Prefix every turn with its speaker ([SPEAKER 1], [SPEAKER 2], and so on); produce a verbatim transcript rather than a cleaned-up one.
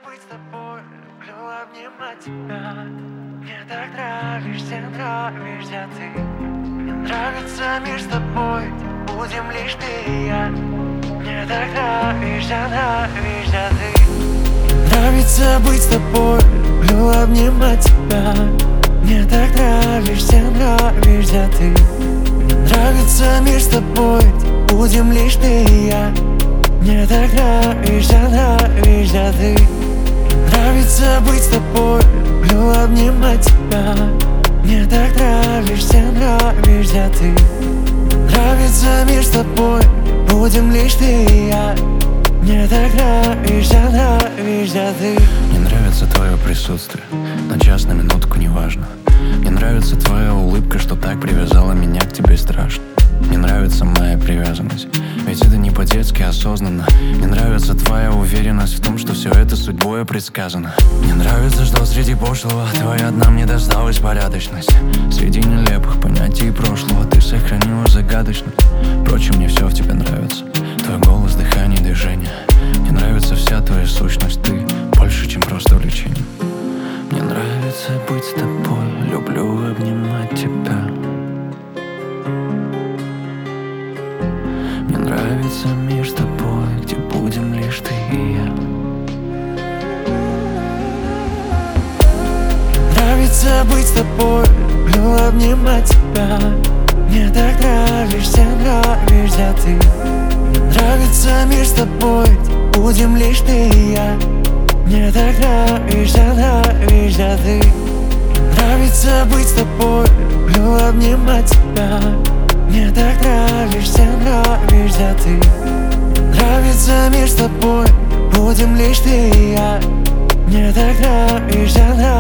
[SPEAKER 1] быть с тобой, люблю обнимать тебя. Мне так нравишься, нравишься ты. Мне нравится мир с тобой, где будем лишь ты и я. Мне так нравишься, нравишься ты. Мне нравится быть с тобой, люблю обнимать тебя. Мне так нравишься, нравишься ты. Мне нравится мир с тобой, где будем лишь ты и я. Мне так нравишься, нравишься ты. Нравится быть с тобой, люблю обнимать тебя. Мне так нравишься, нравишься ты. Нравится мир с тобой, будем лишь ты и я. Мне так нравишься, нравишься ты.
[SPEAKER 2] Мне нравится твое присутствие, на час, на минутку, неважно. Мне нравится твоя улыбка, что так привязала меня к тебе страшно. Мне нравится моя привязанность, ведь это не по-детски осознанно. Мне нравится твоя уверенность в том, что все это судьбой предсказано. Мне нравится, что среди пошлого твоя одна мне досталась порядочность. Среди нелепых понятий прошлого ты сохранила загадочность. Впрочем, мне все в тебе нравится, твой голос, дыхание, движение. Мне нравится вся твоя сущность, ты больше, чем просто влечение. Мне нравится быть с тобой, люблю обнимать тебя. Мне нравится мир с тобой, где будем лишь ты и я.
[SPEAKER 1] Нравится быть с тобой, люблю обнимать тебя. Мне так нравишься, нравишься ты. Мне нравится мир с тобой, где будем лишь ты и я. Мне так нравишься, нравишься ты. Нравится быть с тобой, люблю обнимать тебя. Мне так нравишься, нравишься ты. Нравится мир с тобой, будем лишь ты и я. Мне так нравишься, нравишься.